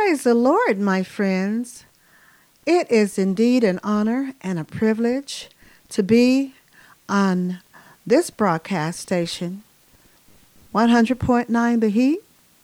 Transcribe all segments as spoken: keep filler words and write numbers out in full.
Praise the Lord, my friends. It is indeed an honor and a privilege to be on this broadcast station, one hundred point nine The Heat,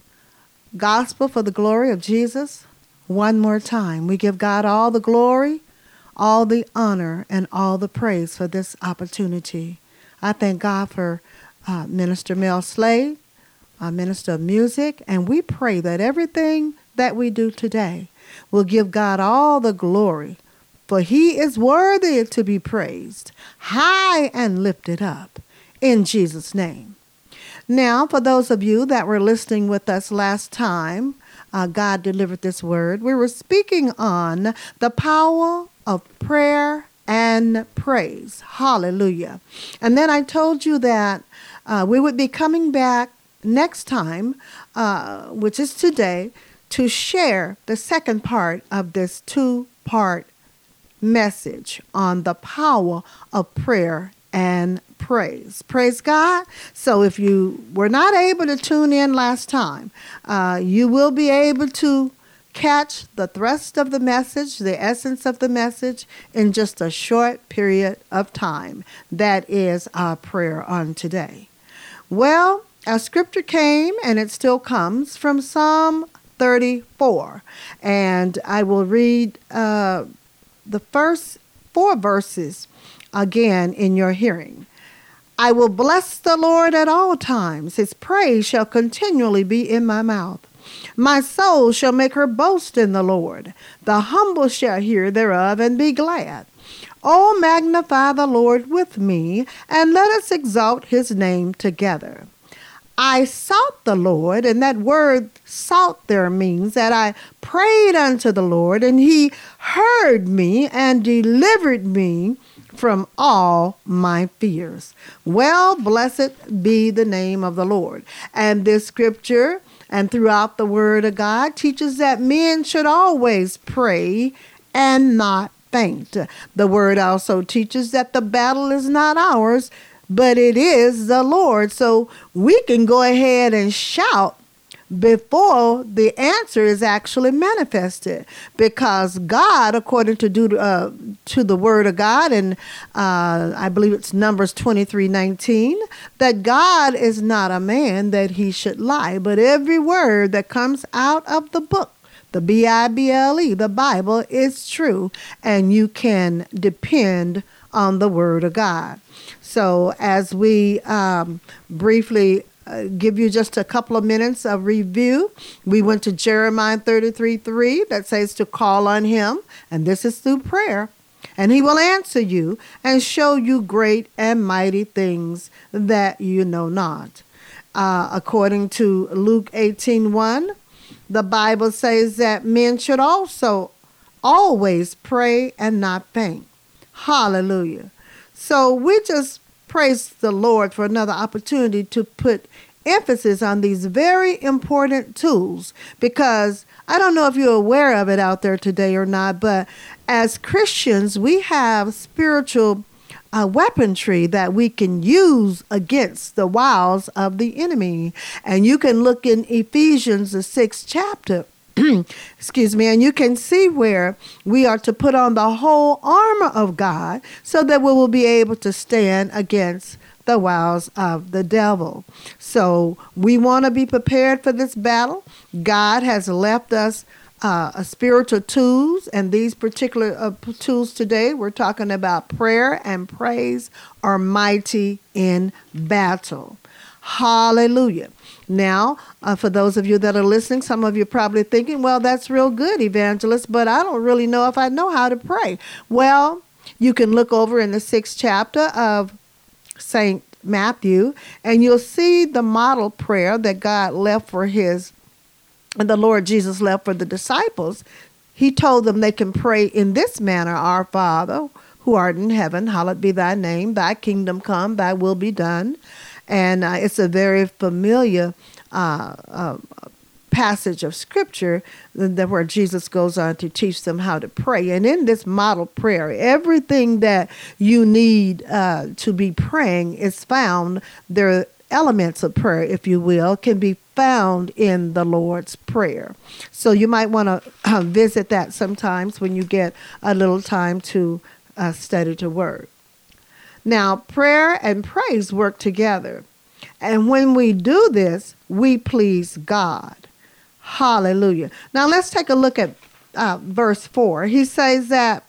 Gospel for the Glory of Jesus. One more time, we give God all the glory, all the honor, and all the praise for this opportunity. I thank God for uh, Minister Mel Slade, uh, Minister of Music, and we pray that everything that we do today will give God all the glory, for he is worthy to be praised, high and lifted up, in Jesus' name. Now, for those of you that were listening with us last time, uh, God delivered this word. We were speaking on the power of prayer and praise. Hallelujah. And then I told you that uh, we would be coming back next time, uh, which is today, to share the second part of this two-part message on the power of prayer and praise. Praise God. So if you were not able to tune in last time, uh, you will be able to catch the thrust of the message, the essence of the message, in just a short period of time. That is our prayer on today. Well, our scripture came, and it still comes, from Psalm thirty-four. And I will read uh, the first four verses again in your hearing. I will bless the Lord at all times. His praise shall continually be in my mouth. My soul shall make her boast in the Lord. The humble shall hear thereof and be glad. Oh, magnify the Lord with me, and let us exalt his name together. I sought the Lord, and that word sought there means that I prayed unto the Lord, and he heard me and delivered me from all my fears. Well, blessed be the name of the Lord. And this scripture and throughout the word of God teaches that men should always pray and not faint. The word also teaches that the battle is not ours, but it is the Lord. So we can go ahead and shout before the answer is actually manifested, because God, according to Deut- uh, to the word of God, and uh, I believe it's Numbers twenty-three nineteen, that God is not a man that he should lie, but every word that comes out of the book, the B I B L E, the Bible, is true, and you can depend on the word of God. So as we um, briefly uh, give you just a couple of minutes of review, we went to Jeremiah thirty-three three that says to call on him, and this is through prayer, and he will answer you and show you great and mighty things that you know not. Uh, according to Luke eighteen one, the Bible says that men should also always pray and not faint. Hallelujah. So we just praise the Lord for another opportunity to put emphasis on these very important tools, because I don't know if you're aware of it out there today or not, but as Christians, we have spiritual uh, weaponry that we can use against the wiles of the enemy. And you can look in Ephesians, the sixth chapter, excuse me, and you can see where we are to put on the whole armor of God so that we will be able to stand against the wiles of the devil. So we want to be prepared for this battle. God has left us uh, spiritual tools, and these particular uh, tools today, we're talking about prayer and praise are mighty in battle. Hallelujah. Now, uh, for those of you that are listening, some of you are probably thinking, well, that's real good, evangelist, but I don't really know if I know how to pray. Well, you can look over in the sixth chapter of Saint Matthew, and you'll see the model prayer that God left for his, and the Lord Jesus left for the disciples. He told them they can pray in this manner: Our Father, who art in heaven, hallowed be thy name, thy kingdom come, thy will be done. And uh, it's a very familiar uh, uh, passage of scripture that where Jesus goes on to teach them how to pray. And in this model prayer, everything that you need uh, to be praying is found there elements of prayer, if you will, can be found in the Lord's Prayer. So you might want to uh, visit that sometimes when you get a little time to uh, study the Word. Now, prayer and praise work together. And when we do this, we please God. Hallelujah. Now, let's take a look at uh, verse four. He says that,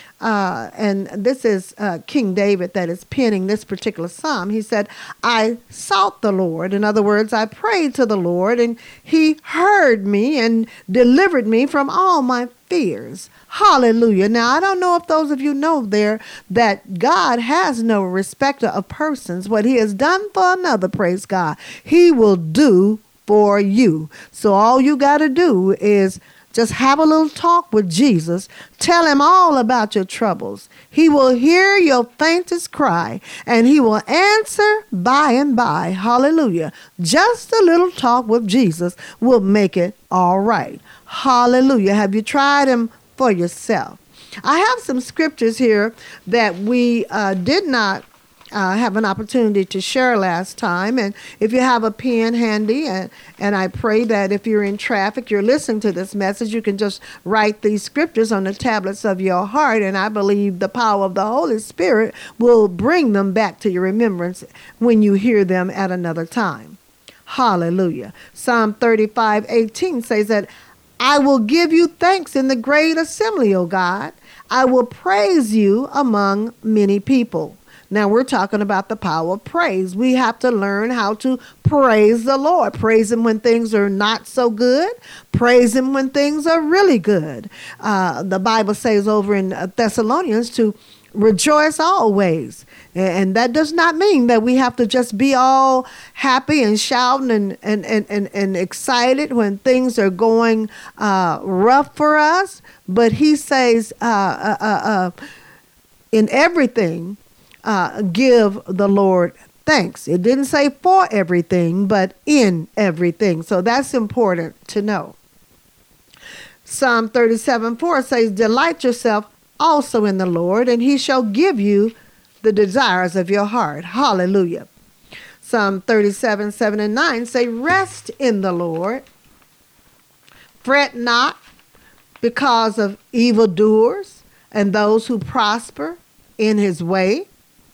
uh, and this is uh, King David that is penning this particular psalm. He said, I sought the Lord. In other words, I prayed to the Lord, and he heard me and delivered me from all my fears. Hallelujah. Now, I don't know if those of you know there that God has no respecter of persons. What he has done for another, praise God, he will do for you. So all you got to do is just have a little talk with Jesus. Tell him all about your troubles. He will hear your faintest cry, and he will answer by and by. Hallelujah. Just a little talk with Jesus will make it all right. Hallelujah. Have you tried him for yourself? I have some scriptures here that we uh, did not Uh, have an opportunity to share last time. And if you have a pen handy, and, and I pray that if you're in traffic, you're listening to this message, you can just write these scriptures on the tablets of your heart. And I believe the power of the Holy Spirit will bring them back to your remembrance when you hear them at another time. Hallelujah. Psalm thirty-five eighteen says that I will give you thanks in the great assembly, O God. I will praise you among many people. Now, we're talking about the power of praise. We have to learn how to praise the Lord. Praise him when things are not so good. Praise him when things are really good. Uh, the Bible says over in Thessalonians to rejoice always. And that does not mean that we have to just be all happy and shouting and, and, and, and, and excited when things are going uh, rough for us. But he says uh, uh, uh, in everything, Uh, give the Lord thanks. It didn't say for everything, but in everything. So that's important to know. Psalm thirty-seven four says, delight yourself also in the Lord, and he shall give you the desires of your heart. Hallelujah. Psalm thirty-seven seven and nine say, rest in the Lord. Fret not because of evildoers and those who prosper in his way.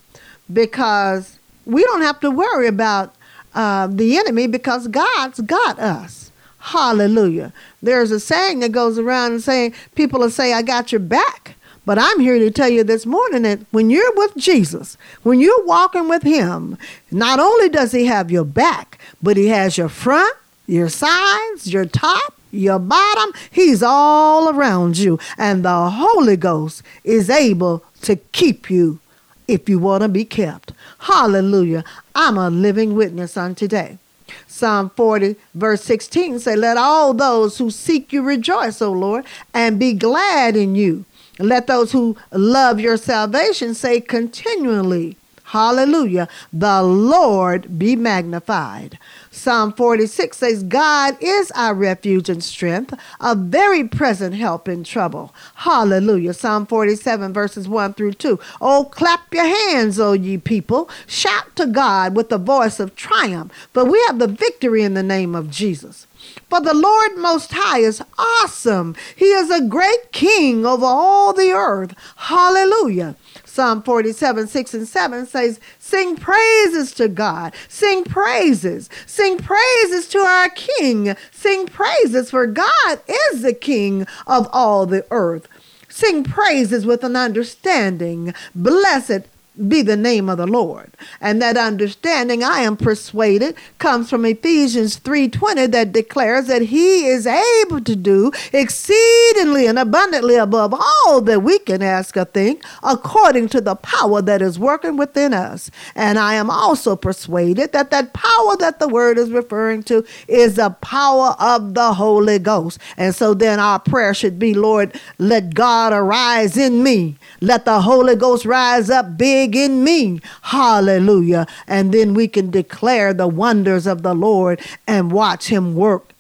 Because we don't have to worry about uh, the enemy, because God's got us. Hallelujah. There's a saying that goes around and saying, people will say, I got your back. But I'm here to tell you this morning that when you're with Jesus, when you're walking with him, not only does he have your back, but he has your front, your sides, your top, your bottom. He's all around you. And the Holy Ghost is able to keep you if you want to be kept. Hallelujah. I'm a living witness on today. Psalm forty verse sixteen say, let all those who seek you rejoice, O Lord, and be glad in you. Let those who love your salvation say continually, hallelujah, the Lord be magnified. Psalm forty-six says, God is our refuge and strength, a very present help in trouble. Hallelujah. Psalm forty-seven verses one through two. Oh, clap your hands, O ye people. Shout to God with the voice of triumph. For we have the victory in the name of Jesus. For the Lord Most High is awesome. He is a great king over all the earth. Hallelujah. Psalm forty-seven, six and seven says, sing praises to God. Sing praises. Sing praises to our King. Sing praises, for God is the King of all the earth. Sing praises with an understanding. Blessed be the name of the Lord. And that understanding, I am persuaded, comes from Ephesians three twenty, that declares that he is able to do exceedingly and abundantly above all that we can ask or think, according to the power that is working within us. And I am also persuaded that that power that the word is referring to is the power of the Holy Ghost. And so then our prayer should be, Lord, let God arise in me. Let the Holy Ghost rise up big in me. Hallelujah. And then we can declare the wonders of the Lord and watch him work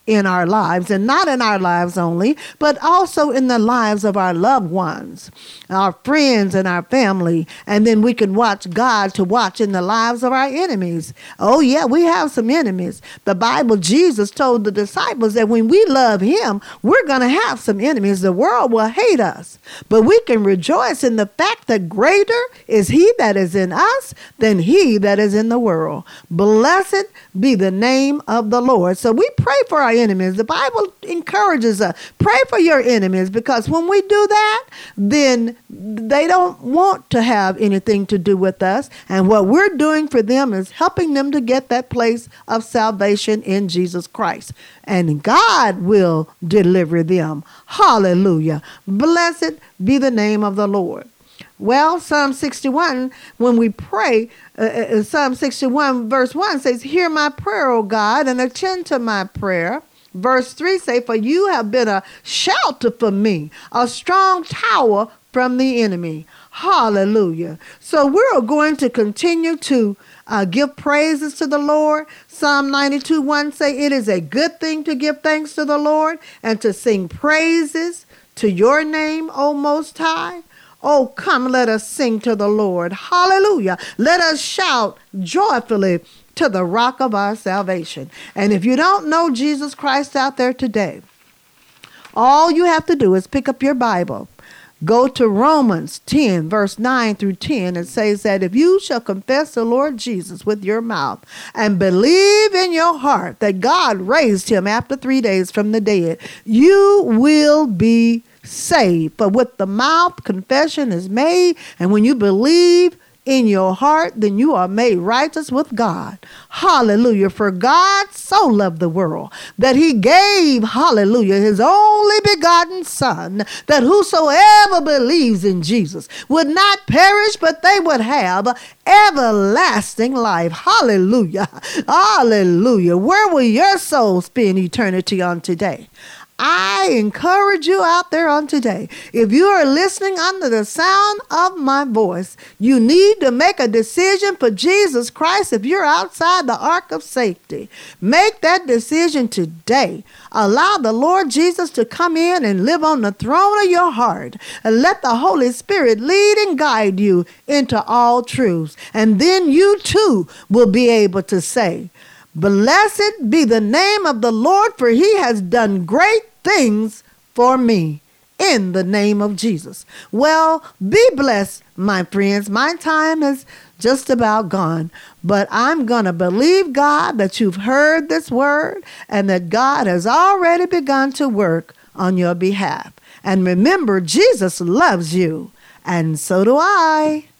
in our lives, and not in our lives only, but also in the lives of our loved ones, our friends and our family. And then we can watch God to watch in the lives of our enemies. Oh yeah, we have some enemies. The Bible, Jesus told the disciples that when we love him, we're going to have some enemies. The world will hate us, but we can rejoice in the fact that greater is he that is in us than he that is in the world. Blessed be the name of the Lord. So we pray for our enemies. The Bible encourages us, pray for your enemies, because when we do that, then they don't want to have anything to do with us. And what we're doing for them is helping them to get that place of salvation in Jesus Christ. And God will deliver them. Hallelujah. Blessed be the name of the Lord. Well, Psalm sixty-one, when we pray, uh, uh, Psalm sixty-one verse one says, hear my prayer, O God, and attend to my prayer. Verse three say, for you have been a shelter for me, a strong tower from the enemy. Hallelujah. So we're going to continue to uh, give praises to the Lord. Psalm ninety-two one say, it is a good thing to give thanks to the Lord and to sing praises to your name, O Most High. Oh, come, let us sing to the Lord. Hallelujah. Let us shout joyfully to the rock of our salvation. And if you don't know Jesus Christ out there today, all you have to do is pick up your Bible. Go to Romans ten, verse nine through ten. It says that if you shall confess the Lord Jesus with your mouth and believe in your heart that God raised him after three days from the dead, you will be saved. For with the mouth confession is made, and when you believe in your heart, then you are made righteous with God. Hallelujah. For God so loved the world that he gave, hallelujah, his only begotten Son, that whosoever believes in Jesus would not perish, but they would have everlasting life. Hallelujah. Hallelujah. Where will your soul spend eternity on today? I encourage you out there on today, if you are listening under the sound of my voice, you need to make a decision for Jesus Christ. If you're outside the ark of safety, make that decision today. Allow the Lord Jesus to come in and live on the throne of your heart, and let the Holy Spirit lead and guide you into all truths. And then you too will be able to say, blessed be the name of the Lord, for he has done great things for me, in the name of Jesus. Well, be blessed, my friends. My time is just about gone, but I'm going to believe God that you've heard this word and that God has already begun to work on your behalf. And remember, Jesus loves you, and so do I.